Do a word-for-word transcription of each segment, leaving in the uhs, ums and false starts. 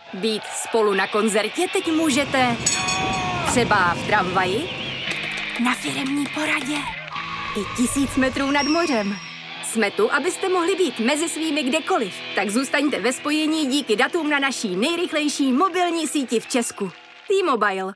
Být spolu na koncertě teď můžete třeba v tramvaji, na firemní poradě i tisíc metrů nad mořem. Jsme tu, abyste mohli být mezi svými kdekoliv. Tak zůstaňte ve spojení díky datům na naší nejrychlejší mobilní síti v Česku. T-Mobile.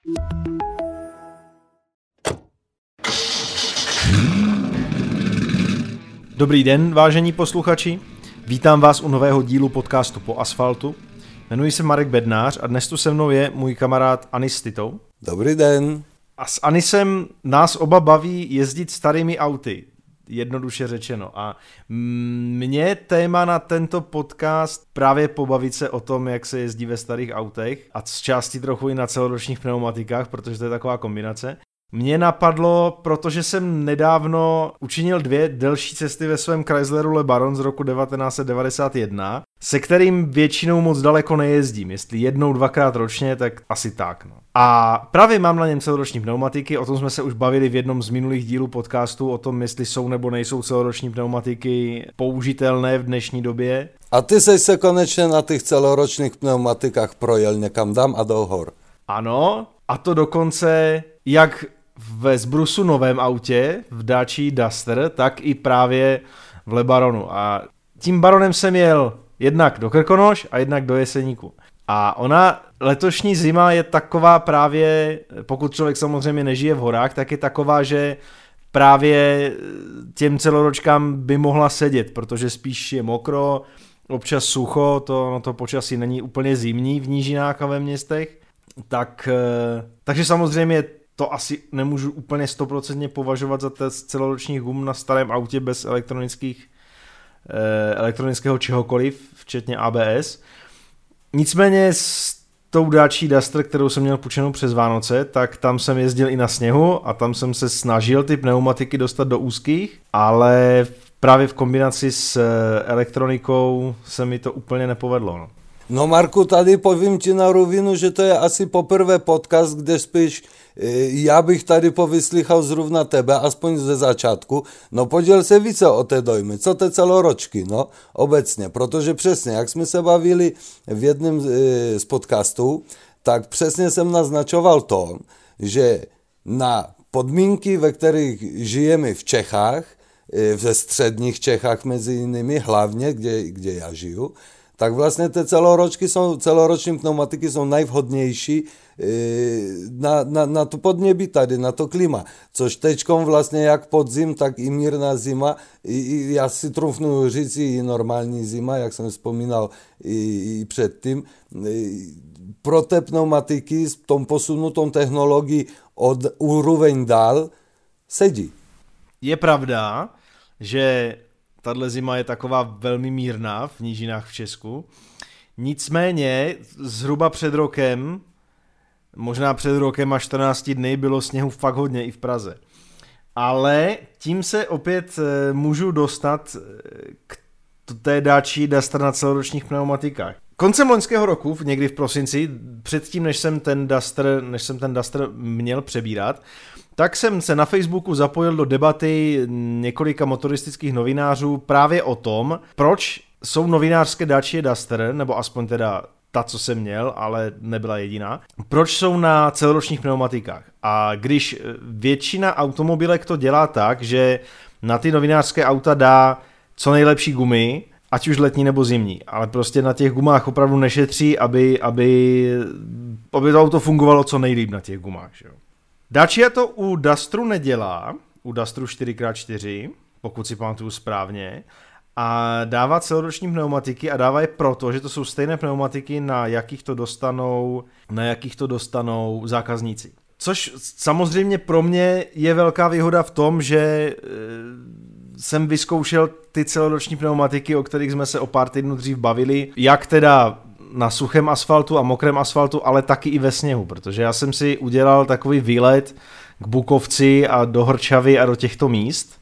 Dobrý den, vážení posluchači. Vítám vás u nového dílu podcastu Po asfaltu. Jmenuji se Marek Bednář a dnes tu se mnou je můj kamarád Anis Titou. Dobrý den. A s Anisem nás oba baví jezdit starými auty, jednoduše řečeno. A mě téma na tento podcast právě pobavit se o tom, jak se jezdí ve starých autech a z části trochu i na celoročních pneumatikách, protože to je taková kombinace. Mě napadlo, protože jsem nedávno učinil dvě delší cesty ve svém Chrysleru LeBaron z roku devatenáct set devadesát jedna, se kterým většinou moc daleko nejezdím. Jestli jednou, dvakrát ročně, tak asi tak. No. A právě mám na něm celoroční pneumatiky, o tom jsme se už bavili v jednom z minulých dílů podcastu, o tom, jestli jsou nebo nejsou celoroční pneumatiky použitelné v dnešní době. A ty jsi se konečně na těch celoročních pneumatikách projel někam dám a do hor. Ano, a to dokonce jak ve Zbrusu novém autě, v Dacia Duster, tak i právě v LeBaronu. A tím Baronem jsem jel jednak do Krkonoš a jednak do Jeseníku. A ona, letošní zima je taková právě, pokud člověk samozřejmě nežije v horách, tak je taková, že právě těm celoročkám by mohla sedět, protože spíš je mokro, občas sucho, to, no to počasí není úplně zimní v nížinách a ve městech. Tak, takže samozřejmě to asi nemůžu úplně stoprocentně považovat za test celoročních gum na starém autě bez elektronických, eh, elektronického čehokoliv, včetně A B S. Nicméně s tou Dacia Duster, kterou jsem měl půjčenou přes Vánoce, tak tam jsem jezdil i na sněhu a tam jsem se snažil ty pneumatiky dostat do úzkých, ale právě v kombinaci s elektronikou se mi to úplně nepovedlo. No. No Marku, tady povím ti na rovinu, že to je asi poprvé podcast, kde spíš já bych tady povyslychal zrovna tebe, aspoň ze začátku. No poděl se více o té dojmy, co te celoročky, no obecně, protože přesně, jak jsme se bavili v jednom z podcastů, tak přesně jsem naznačoval to, že na podmínky, ve kterých žijeme v Čechách, ve středních Čechách mezi jinými, hlavně, kde, kde já žiju, tak vlastně ty celoročky jsou, celoroční pneumatiky jsou nejvhodnější na, na, na to podnebí tady, na to klima. Což teďkom vlastně jak podzim, tak i mírná zima, i, i já si trufnu říct i normální zima, jak jsem vzpomínal i, i předtím, pro té pneumatiky s tom posunutou technologií od úroveň dál sedí. Je pravda, že tahle zima je taková velmi mírná v nížinách v Česku. Nicméně zhruba před rokem, možná před rokem a čtrnácti dny bylo sněhu fakt hodně i v Praze. Ale tím se opět můžu dostat k té Dacia Duster na celoročních pneumatikách. Koncem loňského roku, někdy v prosinci, předtím, než jsem ten Duster, než jsem ten Duster měl přebírat, tak jsem se na Facebooku zapojil do debaty několika motoristických novinářů právě o tom, proč jsou novinářské Dacia Duster, nebo aspoň teda ta, co jsem měl, ale nebyla jediná, proč jsou na celoročních pneumatikách. A když většina automobilek to dělá tak, že na ty novinářské auta dá co nejlepší gumy, ať už letní nebo zimní, ale prostě na těch gumách opravdu nešetří, aby, aby, aby to auto fungovalo co nejlíp na těch gumách. Že jo. Dacia to u Dusteru nedělá, u Dusteru čtyři krát čtyři, pokud si pamatuju správně, a dává celoroční pneumatiky a dává je proto, že to jsou stejné pneumatiky, na jakých to dostanou, na jakých to dostanou zákazníci. Což samozřejmě pro mě je velká výhoda v tom, že e, jsem vyzkoušel ty celoroční pneumatiky, o kterých jsme se o pár týdnů dřív bavili, jak teda na suchém asfaltu a mokrém asfaltu, ale taky i ve sněhu, protože já jsem si udělal takový výlet k Bukovci a do Hrčavy a do těchto míst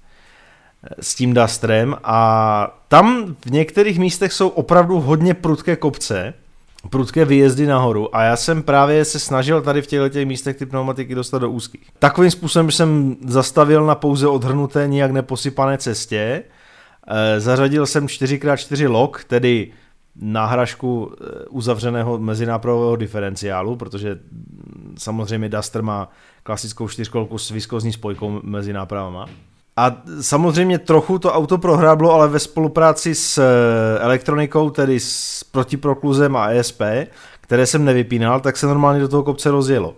s tím Dusterem a tam v některých místech jsou opravdu hodně prudké kopce, prudké výjezdy nahoru a já jsem právě se snažil tady v těchto místech ty pneumatiky dostat do úzkých. Takovým způsobem jsem zastavil na pouze odhrnuté, nijak neposypané cestě, zařadil jsem čtyři krát čtyři lok, tedy náhražku uzavřeného mezinápravového diferenciálu, protože samozřejmě Duster má klasickou čtyřkolku s viskozní spojkou mezi nápravama. A samozřejmě trochu to auto prohráblo, ale ve spolupráci s elektronikou, tedy s protiprokluzem a E S P, které jsem nevypínal, tak se normálně do toho kopce rozjelo.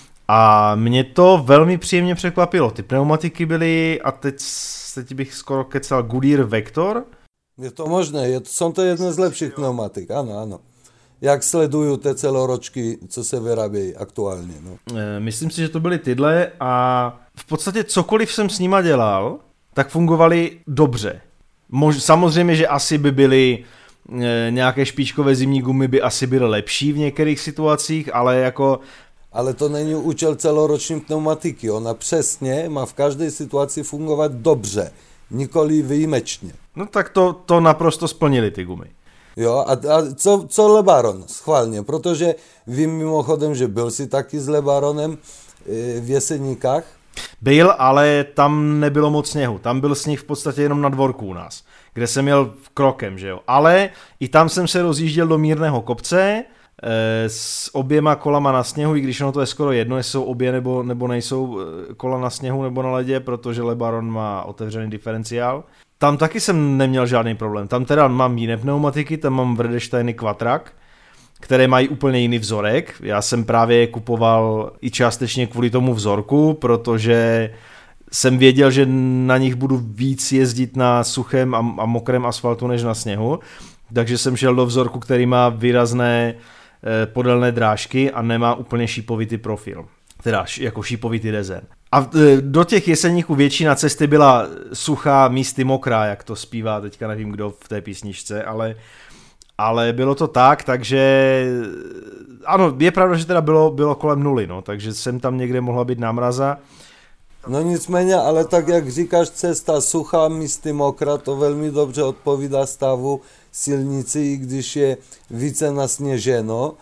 A mě to velmi příjemně překvapilo. Ty pneumatiky byly, a teď, teď bych skoro kecal, Goodyear Vector. Je to možné, je, jsou to jedné z lepších pneumatik, ano, ano. Jak sleduju ty celoročky, co se vyrábějí aktuálně. No. Myslím si, že to byly tyhle a v podstatě cokoliv jsem s nima dělal, tak fungovaly dobře. Mož, samozřejmě, že asi by byly e, nějaké špičkové zimní gumy by asi byly lepší v některých situacích, ale jako... Ale to není účel celoroční pneumatiky. Ona přesně má v každé situaci fungovat dobře, nikoli výjimečně. No tak to, to naprosto splnili ty gumy. Jo, a, a co, co LeBaron? Schválně, protože vím mimochodem, že byl si taky s LeBaronem e, v Jeseníkách. Byl, ale tam nebylo moc sněhu. Tam byl sněh v podstatě jenom na dvorku u nás, kde jsem jel krokem, že jo. Ale i tam jsem se rozjížděl do mírného kopce e, s oběma kolama na sněhu, i když ono to je skoro jedno, jestli jsou obě nebo, nebo nejsou kola na sněhu nebo na ledě, protože LeBaron má otevřený diferenciál. Tam taky jsem neměl žádný problém. Tam teda mám jiné pneumatiky, tam mám Vredesteiny Quattrak, které mají úplně jiný vzorek. Já jsem právě je kupoval i částečně kvůli tomu vzorku, protože jsem věděl, že na nich budu víc jezdit na suchém a, a mokrém asfaltu než na sněhu. Takže jsem šel do vzorku, který má výrazné eh, podélné drážky a nemá úplně šípovitý profil. Teda jako šípovitý design. A do těch Jeseníků většina cesty byla suchá, místy mokrá, jak to zpívá, teďka nevím kdo v té písničce, ale, ale bylo to tak, takže ano, je pravda, že teda bylo, bylo kolem nuly, no, takže jsem tam někde mohla být námraza. No nicméně, ale tak jak říkáš, cesta suchá, místy mokrá, to velmi dobře odpovídá stavu silnici, i když je více nasněženo.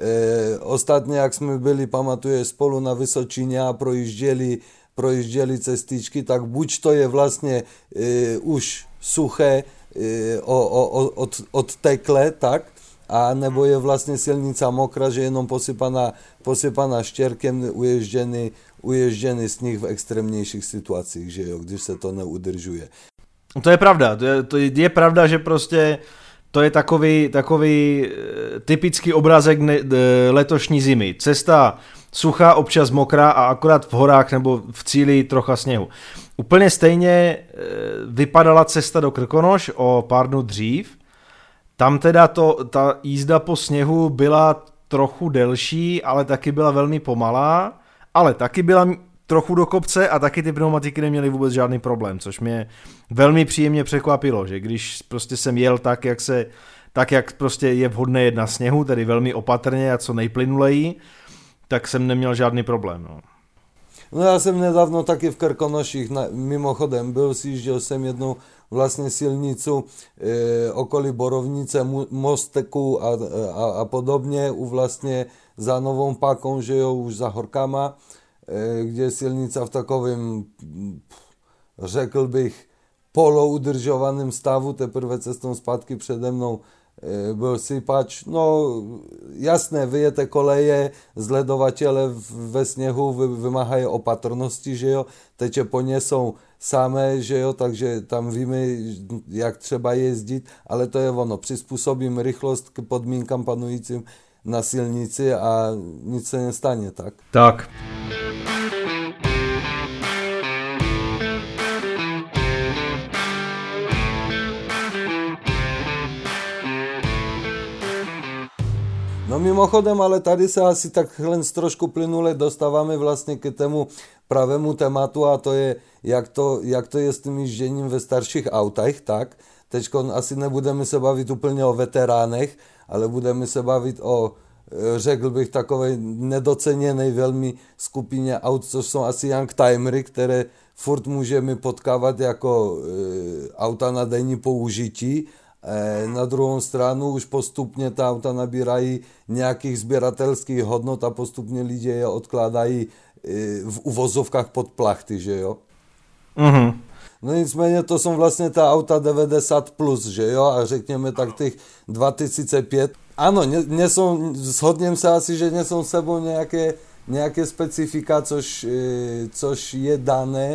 E, ostatně, jak jsme byli, pamatuje, spolu na Vysočině a projížděli, projížděli cestičky, tak buď to je vlastně e, už suché, e, o, o, od, odtekle, tak, a nebo je vlastně silnica mokrá, že jenom posypaná, posypaná štěrkem, uježděný, uježděný sníh v extrémnějších situacích, že jo, když se to neudržuje. To je pravda, to je, to je pravda, že prostě to je takový, takový typický obrázek ne, letošní zimy. Cesta suchá, občas mokrá a akorát v horách nebo v cíli trocha sněhu. Úplně stejně vypadala cesta do Krkonoš o pár dnů dřív. Tam teda to, ta jízda po sněhu byla trochu delší, ale taky byla velmi pomalá, ale taky byla trochu do kopce a taky ty pneumatiky neměly vůbec žádný problém, což mě velmi příjemně překvapilo, že když prostě jsem jel tak, jak se, tak jak prostě je vhodné jet na sněhu, tedy velmi opatrně a co nejplynuleji, tak jsem neměl žádný problém. No, no já jsem nedávno taky v Krkonoších, na, mimochodem byl, sjížděl jsem jednou vlastně silnicu e, okolí Borovnice, Mosteku a, a, a podobně, u vlastně za Novou Pakou, že jo, už za Horkama, kde je silnica v takovém, řekl bych, poloudržovaném stavu, teprve cestou zpátky přede mnou byl sypač. No jasné, vyjete koleje, zledovatele ve sněhu vymáhají opatrnosti, že jo, teče po ně jsou samé, že jo, takže tam víme, jak třeba jezdit, ale to je ono, přizpůsobím rychlost k podmínkám panujícím na silnici a nic se nestane, tak? Tak. No mimochodem, ale tady se asi takhle trošku plynule dostáváme vlastně k tému pravému tématu a to je, jak to, jak to je s tím jížděním ve starších autech, tak? Teďko asi nebudeme se bavit úplně o veteránech, ale budeme se bavit o, řekl bych, takové nedoceněné velmi skupině aut, což jsou asi youngtimery, které furt můžeme potkávat jako e, auta na denní použití. E, na druhou stranu už postupně ta auta nabírají nějakých sběratelských hodnot a postupně lidé je odkládají e, v uvozovkách pod plachty, že jo? Mhm. No nicméně to jsou vlastně ta auta devadesát plus, že jo, a řekněme tak těch dva tisíce pět. Ano, nie, nie są, shodnem se asi, že nie są sebou nějaké, nějaké specifika, což, což je dané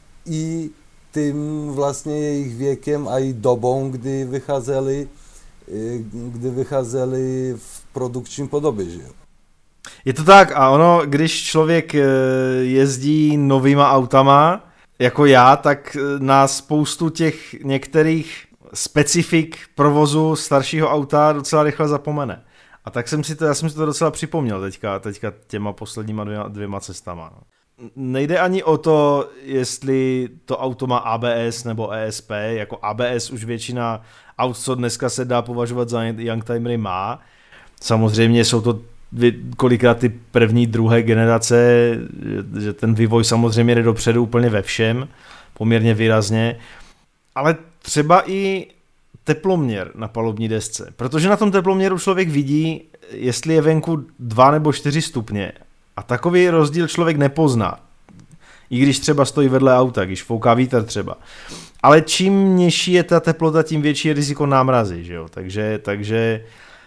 i tím vlastně jejich věkem a i dobou, kdy vycházeli, kdy vycházeli v produkčním podobě, že jo. Je to tak a ono, když člověk jezdí novýma autama, jako já, tak na spoustu těch některých specifik provozu staršího auta docela rychle zapomene. A tak jsem si to, já jsem si to docela připomněl teďka, teďka těma posledníma dvěma, dvěma cestama. Nejde ani o to, jestli to auto má A B S nebo E S P, jako A B S už většina aut, co dneska se dá považovat za youngtimery má. Samozřejmě jsou to kolikrát ty první, druhé generace, že ten vývoj samozřejmě jde dopředu úplně ve všem, poměrně výrazně, ale třeba i teploměr na palubní desce, protože na tom teploměru člověk vidí, jestli je venku dva nebo čtyři stupně a takový rozdíl člověk nepozná, i když třeba stojí vedle auta, když fouká vítr třeba. Ale čím nižší je ta teplota, tím větší je riziko námrazy, že jo? Takže, takže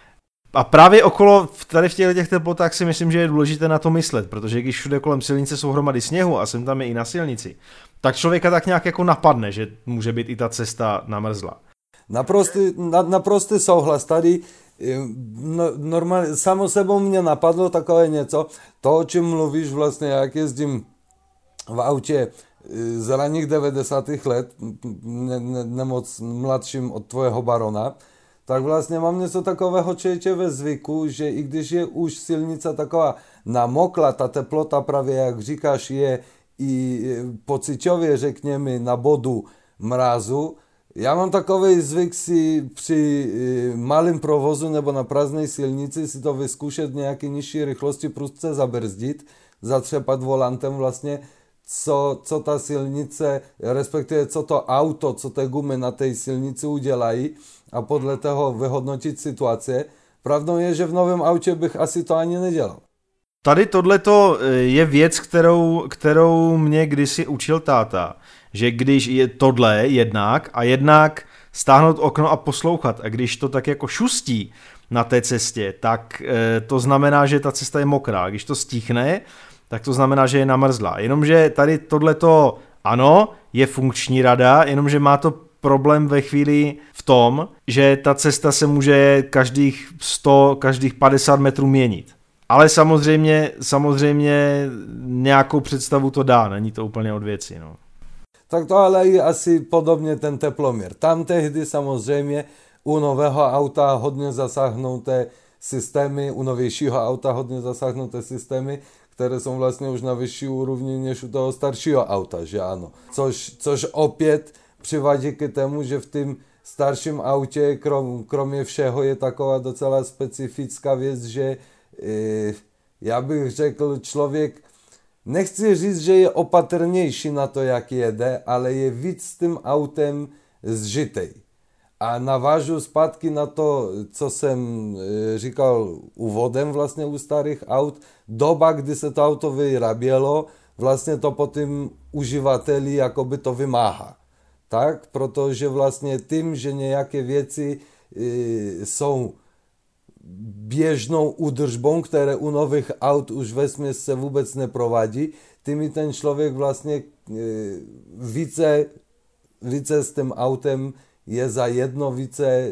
a právě okolo, tady v těchto těch teplotách si myslím, že je důležité na to myslet, protože když všude kolem silnice jsou hromady sněhu a sem tam je i na silnici, tak člověka tak nějak jako napadne, že může být i ta cesta namrzlá. Naprostý, na, naprostý souhlas. Tady no, normálně, samo sebou mě napadlo takové něco, to, o čem mluvíš vlastně, jak jezdím v autě z raných devadesátých let, ne, ne, nemoc mladším od tvojho barona, tak vlastně mám něco takového čeče ve zvyku, že i když je už silnice taková namokla, ta teplota právě, jak říkáš, je i pociťově, řekněme, na bodu mrazu. Já mám takový zvyk si při malém provozu nebo na prázdné silnici si to vyzkoušet nějaké nižší rychlosti, prudce zabrzdit, zatřepat volantem vlastně, co, co ta silnice, respektive co to auto, co ty gumy na té silnici udělají a podle toho vyhodnotit situace. Pravdou je, že v novém autě bych asi to ani nedělal. Tady tohleto je věc, kterou, kterou mě kdysi učil táta, že když je tohle jednak a jednak stáhnout okno a poslouchat a když to tak jako šustí na té cestě, tak to znamená, že ta cesta je mokrá. Když to stichne, tak to znamená, že je namrzlá. Jenomže tady tohleto, ano, je funkční rada, jenomže má to problém ve chvíli v tom, že ta cesta se může každých sto, každých padesát metrů měnit. Ale samozřejmě, samozřejmě nějakou představu to dá, není to úplně od věci. No. Tak to ale je asi podobně ten teploměr. Tam tehdy samozřejmě u nového auta hodně zasáhnuté systémy, u novějšího auta hodně zasáhnuté systémy, které jsou vlastně už na vyšší úrovni než u toho staršího auta, že ano. Což, což opět přivádí k tomu, že v tom starším autě, krom, kromě všeho, je taková docela specifická věc, že e, já bych řekl, člověk, nechci říct, že je opatrnější na to, jak jede, ale je víc s tím autem zžitej. A navážu zpátky na to, co jsem říkal úvodem vlastně u starých aut, doba, kdy se to auto vyrábělo, vlastně to po tím uživateli jakoby to vymáhá. Tak, protože vlastně tím, že nějaké věci e, jsou běžnou údržbou, které u nových aut už vesměs se vůbec neprovádí, tím ten člověk vlastně e, více, více s tím autem je za jedno více, e,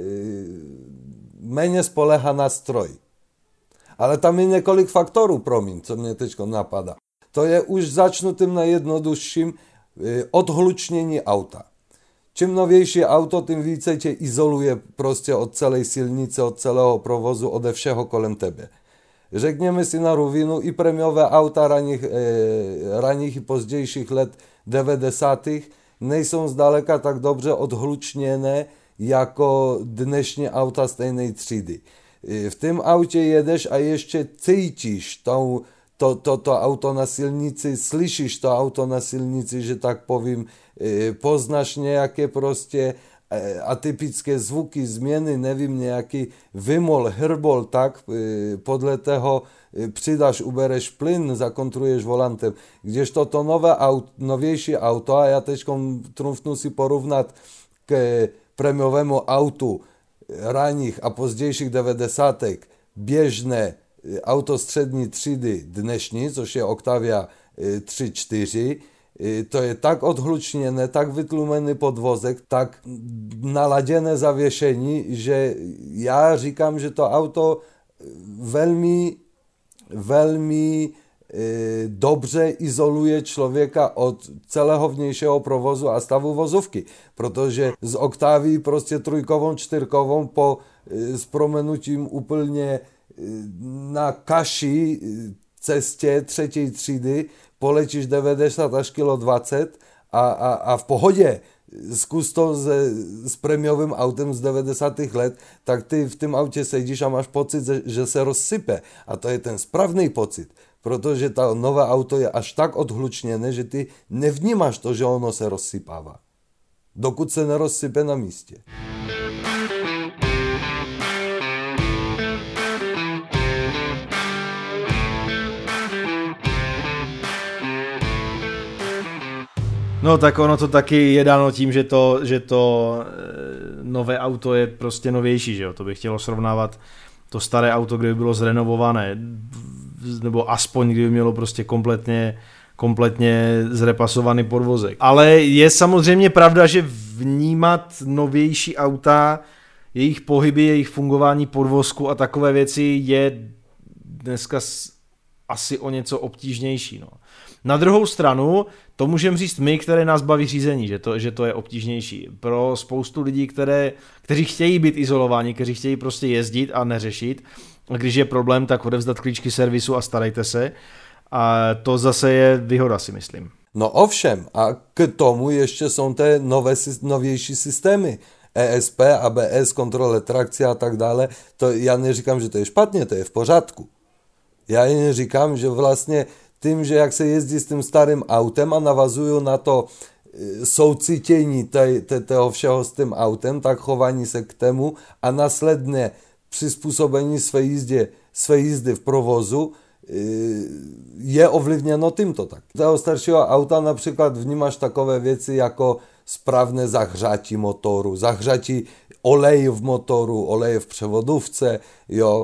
méně spolehá na stroj. Ale tam je několik faktorů, promiň, co mě teď napadá. To je už začnu tím nejjednodušším e, odhlučnění auta. Čím novější auto, tím více tě izoluje prostě od celé silnice, od celého provozu, ode všeho kolem tebe. Řekněme si na rovinu, i prémiové auta raných, eh, raných i pozdějších let devadesátých nejsou zdaleka tak dobře odhlučněné jako dnešní auta stejné třídy. V tom autě jedeš a ještě cítíš to, to, to, to auto na silnici, slyšíš to auto na silnici, že tak povím, poznáš nějaké prostě atypické zvuky, změny, nevím, nějaký vymol, hrbol, tak podle toho přidáš, ubereš plyn, zakontruješ volantem. Kdežto to nové aut, novější auto, a já teď trumfnu si porovnat k prémiovému autu ranních a pozdějších devadesátek, běžné auto střední třídy dnešní, což je Octavia tři čtyři, to je tak odhlučněné, tak vytlumený podvozek, tak naladěné zavěšení, že já říkám, že to auto velmi, velmi e, dobře izoluje člověka od celého vnějšího provozu a stavu vozovky, protože z Octavii prostě trojkovou, čtyřkovou po e, s promenutím úplně e, na kaši cestě třetí třídy poletíš devadesát až kilo dvacet a, a, a v pohodě. Zkus to se, s prémiovým autem z devadesátých let, tak ty v tom autě sedíš a máš pocit, že se rozsype. A to je ten správný pocit, protože to nové auto je až tak odhlučněné, že ty nevnímáš to, že ono se rozsypává. Dokud se nerozsype na místě. No tak ono to taky je dáno tím, že to, že to e, nové auto je prostě novější, že jo, to by chtělo srovnávat to staré auto, kdyby bylo zrenovované, nebo aspoň kdyby mělo prostě kompletně, kompletně zrepasovaný podvozek. Ale je samozřejmě pravda, že vnímat novější auta, jejich pohyby, jejich fungování podvozku a takové věci je dneska asi o něco obtížnější, no. Na druhou stranu, to můžeme říct my, které nás baví řízení, že to, že to je obtížnější. Pro spoustu lidí, které, kteří chtějí být izolováni, kteří chtějí prostě jezdit a neřešit, a když je problém, tak odevzdat klíčky servisu a starejte se. A to zase je výhoda, si myslím. No ovšem, a k tomu ještě jsou ty nové, novější systémy. E S P, A B S, kontrole trakce a tak dále. To já neříkám, že to je špatně, to je v pořádku. Já jen říkám, že vlastně tím, že jak se jezdí s tím starým autem a navazují na to soucítění toho všeho s tím autem, tak chování se k tému a následně přizpůsobení své jízdě, své jízdy v provozu je ovlivněno tímto tak. Z toho staršího auta například vnímáš takové věci jako správné zahřátí motoru, zahřátí oleje v motoru, oleje v převodovce, jo,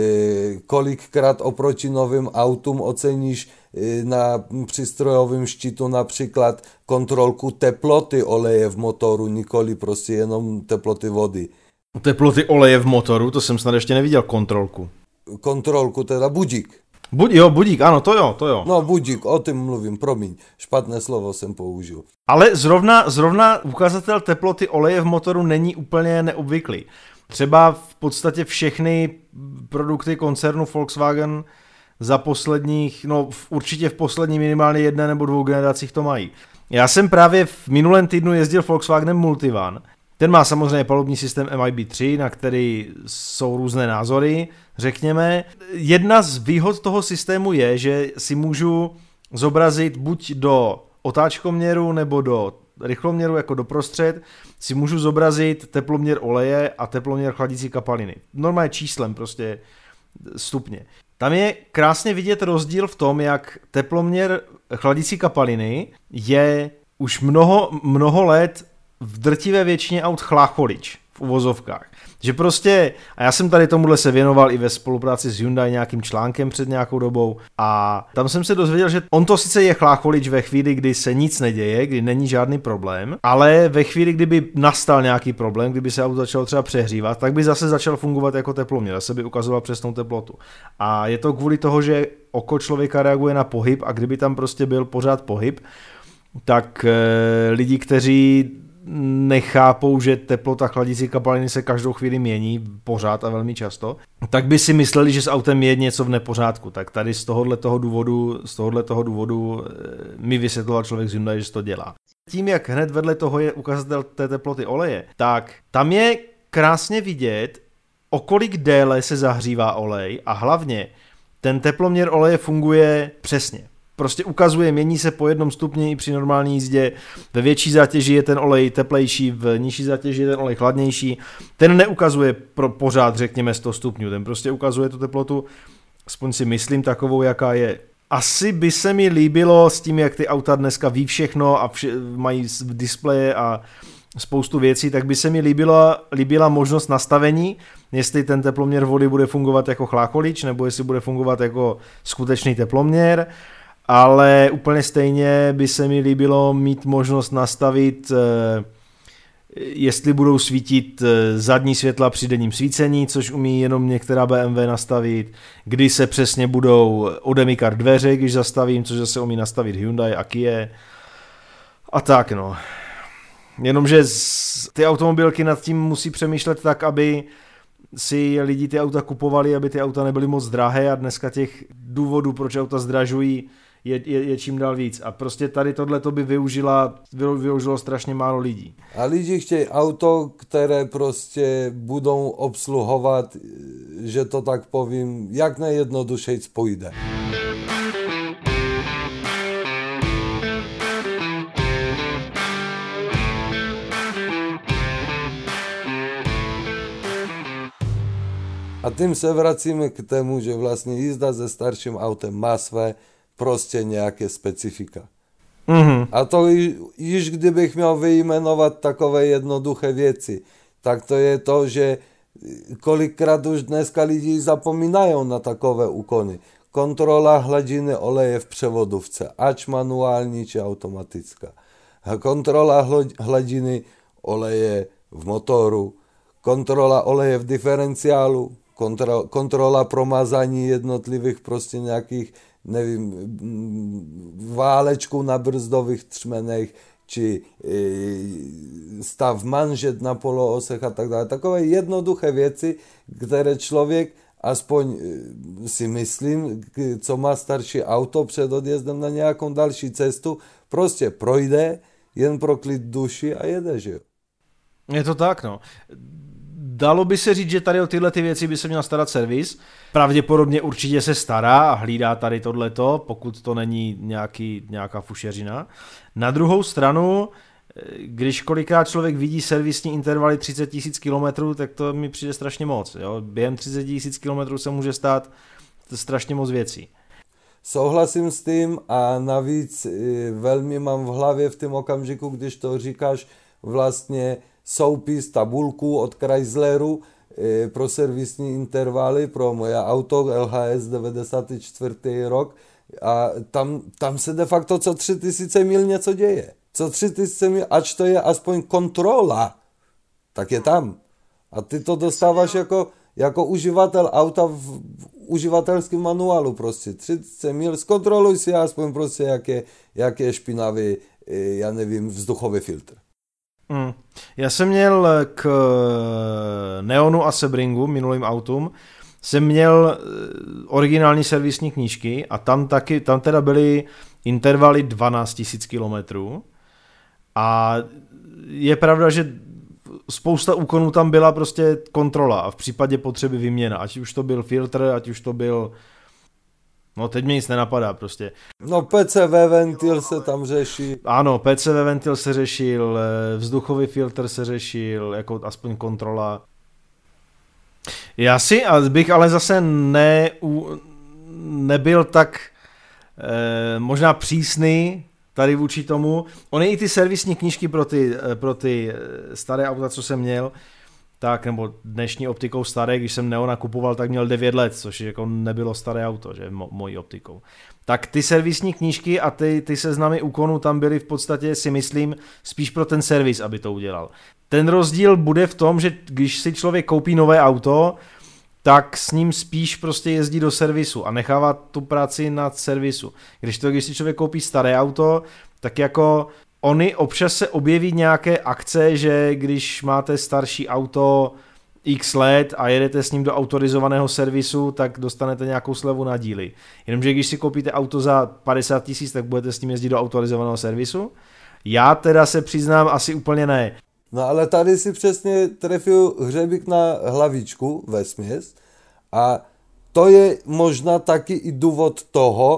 kolikrát oproti novým autům oceníš na přístrojovém štítu například kontrolku teploty oleje v motoru, nikoli prostě jenom teploty vody. Teploty oleje v motoru, to jsem snad ještě neviděl kontrolku. Kontrolku, teda budík. Bud, jo, budík, ano, to jo, to jo. No budík, o tom mluvím, promiň, špatné slovo jsem použil. Ale zrovna, zrovna ukazatel teploty oleje v motoru není úplně neobvyklý. Třeba v podstatě všechny produkty koncernu Volkswagen za posledních, no určitě v poslední minimálně jedné nebo dvou generacích to mají. Já jsem právě v minulém týdnu jezdil Volkswagenem Multivan. Ten má samozřejmě palubní systém M I B tři, na který jsou různé názory, řekněme. Jedna z výhod toho systému je, že si můžu zobrazit buď do otáčkoměru nebo do rychloměru jako doprostřed, si můžu zobrazit teploměr oleje a teploměr chladící kapaliny. Normálně číslem prostě stupně. Tam je krásně vidět rozdíl v tom, jak teploměr chladící kapaliny je už mnoho, mnoho let v drtivé většině aut chlácholič v uvozovkách. Že prostě, a já jsem tady tomuhle se věnoval i ve spolupráci s Hyundai nějakým článkem před nějakou dobou a tam jsem se dozvěděl, že on to sice je chlácholič ve chvíli, kdy se nic neděje, kdy není žádný problém, ale ve chvíli, kdyby nastal nějaký problém, kdyby se auto začalo třeba přehřívat, tak by zase začal fungovat jako teploměr, zase by ukazoval přesnou teplotu. A je to kvůli toho, že oko člověka reaguje na pohyb a kdyby tam prostě byl pořád pohyb, tak e, lidi, kteří nechápou, že teplota chladící kapaliny se každou chvíli mění pořád a velmi často, tak by si mysleli, že s autem je něco v nepořádku. Tak tady z tohohle toho důvodu, z tohohle toho důvodu mi vysvětloval člověk z Hyundai, že to dělá. Tím, jak hned vedle toho je ukazatel té teploty oleje, tak tam je krásně vidět, o kolik déle se zahřívá olej a hlavně ten teploměr oleje funguje přesně. prostě ukazuje, mění se po jednom stupni i při normální jízdě, ve větší zátěži je ten olej teplejší, v nižší zátěži je ten olej chladnější, ten neukazuje pro pořád, řekněme, sto stupňů, ten prostě ukazuje tu teplotu, aspoň si myslím, takovou, jaká je. Asi by se mi líbilo s tím, jak ty auta dneska ví všechno a vše, mají displeje a spoustu věcí, tak by se mi líbila, líbila možnost nastavení, jestli ten teploměr vody bude fungovat jako chlácholič, nebo jestli bude fungovat jako skutečný teploměr, ale úplně stejně by se mi líbilo mít možnost nastavit, jestli budou svítit zadní světla při denním svícení, což umí jenom některá bé em vé nastavit, kdy se přesně budou odemykat dveře, když zastavím, což zase umí nastavit Hyundai a Kia a tak no. Jenomže ty automobilky nad tím musí přemýšlet tak, aby si lidi ty auta kupovali, aby ty auta nebyly moc drahé a dneska těch důvodů, proč auta zdražují, je, je, je čím dál víc. A prostě tady tohleto by využila, využilo strašně málo lidí. A lidi chtějí auto, které prostě budou obsluhovat, že to tak povím, jak nejjednodušejc půjde. A tím se vracíme k tomu, že vlastně jízda se starším autem má své prostě nějaké specifika. Mm-hmm. A to již kdybych měl vyjmenovat takové jednoduché věci, tak to je to, že kolikrát už dneska lidi zapomínají na takové úkony. Kontrola hladiny oleje v převodovce, ať manuální či automatická. Kontrola hladiny oleje v motoru, kontrola oleje v diferenciálu, Kontrola, kontrola promazání jednotlivých prostě nějakých, nevím, válečků na brzdových třmenech, či e, stav manžet na poloosech a tak dále. Takové jednoduché věci, které člověk, aspoň e, si myslím, co má starší auto před odjezdem na nějakou další cestu, prostě projde, jen pro klid duši a jede, že jo. Je to tak, no. Dalo by se říct, že tady o tyhle ty věci by se měl starat servis. Pravděpodobně určitě se stará a hlídá tady tohleto, pokud to není nějaký, nějaká fušeřina. Na druhou stranu, když kolikrát člověk vidí servisní intervaly třicet tisíc kilometrů, tak to mi přijde strašně moc. Jo? Během třicet tisíc kilometrů se může stát strašně moc věcí. Souhlasím s tím a navíc velmi mám v hlavě v tom okamžiku, když to říkáš, vlastně soupis, tabulku od Chrysleru e, pro servisní intervaly pro moje auto L H S devadesátý čtvrtý rok a tam, tam se de facto co tři tisíce mil něco děje. Co tři tisíce mil, ač to je aspoň kontrola, tak je tam. A ty to dostáváš jako, jako uživatel auta v, v uživatelském manuálu prostě. tři tisíce mil, zkontroluj si aspoň prostě, jak je, jak je špinavý, e, já nevím, vzduchový filtr. Mm. Já jsem měl k Neonu a Sebringu, minulým autům, jsem měl originální servisní knížky a tam taky, tam teda byly intervaly dvanáct tisíc kilometrů a je pravda, že spousta úkonů tam byla prostě kontrola a v případě potřeby výměna, ať už to byl filtr, ať už to byl, no teď mě nic nenapadá prostě. No P C V ventil se tam řeší. Ano, P C V ventil se řešil, vzduchový filtr se řešil, jako aspoň kontrola. Já si bych ale zase ne, nebyl tak eh, možná přísný tady vůči tomu. Ony i ty servisní knížky pro ty, pro ty staré auta, co jsem měl, tak, nebo dnešní optikou staré, když jsem Neona kupoval, tak měl devět let, což jako nebylo staré auto, že, mo, mojí optikou. Tak ty servisní knížky a ty, ty seznamy úkonů tam byly v podstatě, si myslím, spíš pro ten servis, aby to udělal. Ten rozdíl bude v tom, že když si člověk koupí nové auto, tak s ním spíš prostě jezdí do servisu a nechává tu práci na servisu. Když to, když si člověk koupí staré auto, tak jako Ony občas se objeví nějaké akce, že když máte starší auto x let a jedete s ním do autorizovaného servisu, tak dostanete nějakou slevu na díly. Jenomže když si koupíte auto za padesát tisíc, tak budete s ním jezdit do autorizovaného servisu? Já teda se přiznám, asi úplně ne. No ale tady si přesně trefil hřebík na hlavičku vesměs a to je možná taky i důvod toho,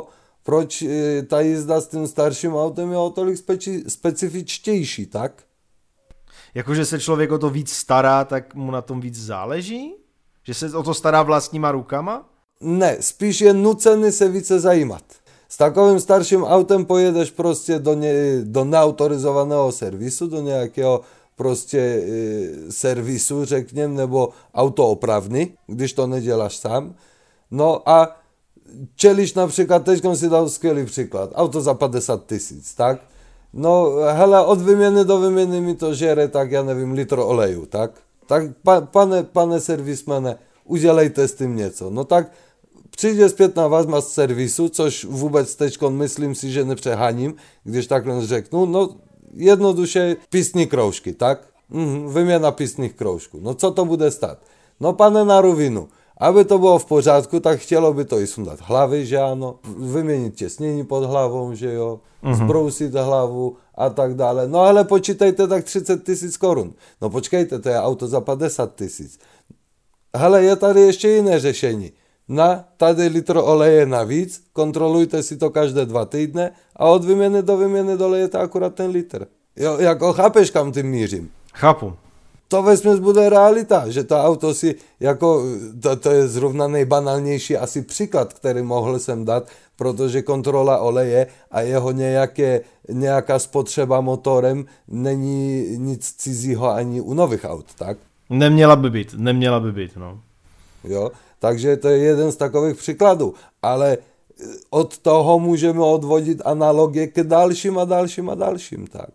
proč ta jízda s tím starším autem je o tolik speci- specifičtější, tak? Jakože se člověk o to víc stará, tak mu na tom víc záleží? Že se o to stará vlastníma rukama? Ne, spíš je nucený se více zajímat. S takovým starším autem pojedeš prostě do, ně, do neautorizovaného servisu, do nějakého prostě e, servisu, řekněme, nebo autoopravny, když to neděláš sám. No a čelíš například, teď si dal skvělý příklad, auto za padesát tisíc, tak? No hele, od vyměny do vyměny mi to žere, tak já nevím, litr oleju, tak? Tak pa, pane, pane servismane, udělejte s tím něco. No tak přijde zpětná vazba z servisu, což vůbec teďkon myslím si, že nepřeháním, když takhle řeknu, no jednoduše písní kroužky, tak? Mhm, vyměna písních kroužků. No co to bude stát? No pane na rovinu, aby to bylo v pořádku, tak chtělo by to i sundat hlavy, že ano, vyměnit těsnění pod hlavou, že jo, mm-hmm. zbrousit hlavu a tak dále. No ale počítejte tak třicet tisíc korun. No počkejte, to je auto za padesát tisíc. Hele, je tady ještě jiné řešení. Na tady litr oleje navíc, kontrolujte si to každé dva týdny a od vyměny do vyměny dolejete akurát ten litr. Jo, jako chápeš, kam tím mířím? Chápu. To vesměs bude realita, že to auto si, jako, to, to je zrovna nejbanálnější asi příklad, který mohl jsem dát, protože kontrola oleje a jeho nějaké, nějaká spotřeba motorem není nic cizího ani u nových aut, tak? Neměla by být, neměla by být, no. Jo, takže to je jeden z takových příkladů, ale od toho můžeme odvodit analogie k dalším a dalším a dalším, tak.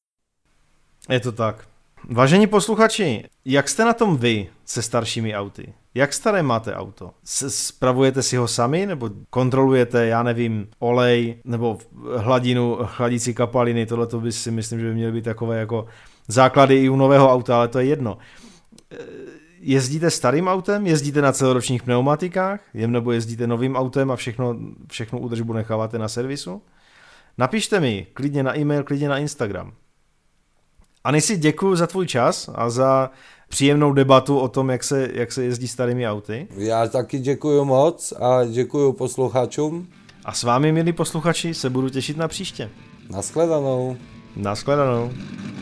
Je to tak. Vážení posluchači, jak jste na tom vy se staršími auty? Jak staré máte auto? Spravujete si ho sami, nebo kontrolujete, já nevím, olej, nebo hladinu, chladící kapaliny, tohle to by si myslím, že by měly být takové jako základy i u nového auta, ale to je jedno. Jezdíte starým autem? Jezdíte na celoročních pneumatikách? Nebo jezdíte novým autem a všechno, všechno údržbu necháváte na servisu? Napište mi klidně na e-mail, klidně na Instagram. Anisi, děkuji za tvůj čas a za příjemnou debatu o tom, jak se, jak se jezdí starými auty. Já taky děkuji moc a děkuji posluchačům. A s vámi, milí posluchači, se budu těšit na příště. Naschledanou. Naschledanou.